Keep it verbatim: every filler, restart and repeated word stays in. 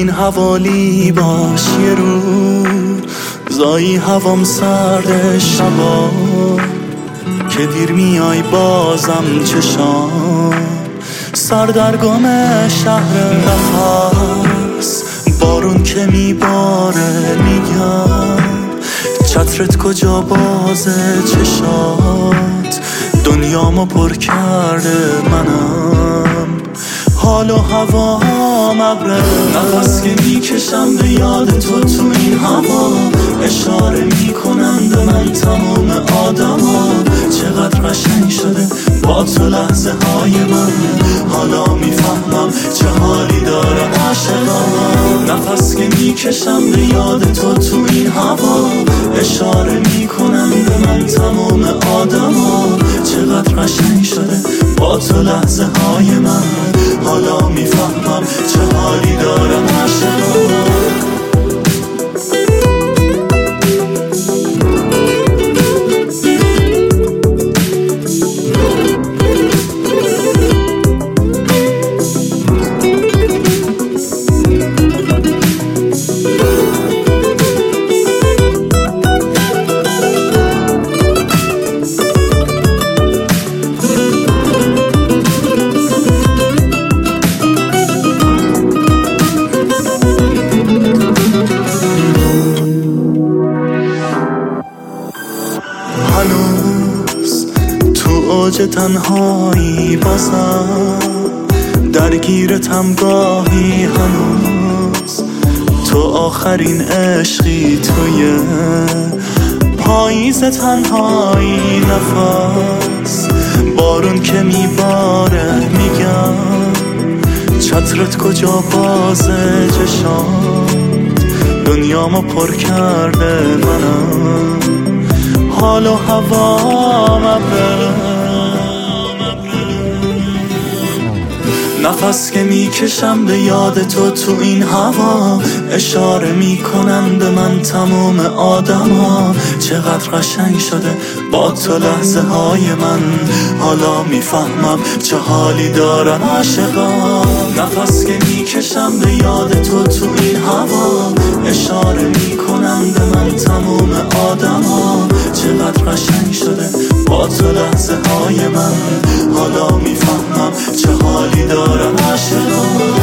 این حوالی باش یه روز زایی هوام سرد شبا که دیر میای بازم چشام سردرگم شهر نفس بارون که میباره میگم چترت کجا بازه چشات دنیامو پر کرده منم حال و هوام ابره نفس که میکشم به یاد تو تو این هوا اشاره میکنن به من تمام آدم ها چقدر قشنگ شده با تو لحظه های من حالا میفهمم چه حالی داره عاشقم نفس که میکشم به یاد تو تو این هوا اشاره میکنن به من تمام آدم ها چقدر قشنگ شده با تو لحظه های من حالا میفهمم چه حالی دارم عاشقم هنوز تو اوج تنهایی بازم درگیرتم گاهی هنوز تو آخرین عشقی توی پاییز تنهایی نفس بارون که میباره میگم چترت کجا بازه چشام دنیامو پر کرده منم حال و هوام ابره نفس که میکشم به یاد تو تو این هوا اشاره میکنن به من تمام آدم ها چقدر قشنگ شده با تو لحظه های من حالا میفهمم چه حالی دارن عاشقان نفس که میکشم به یاد تو تو این هوا اشاره میکنن به من تمام آدم ها چقدر قشنگ شده با تو لحظه های من حالا میفهمم چه حالی دارم عاشقان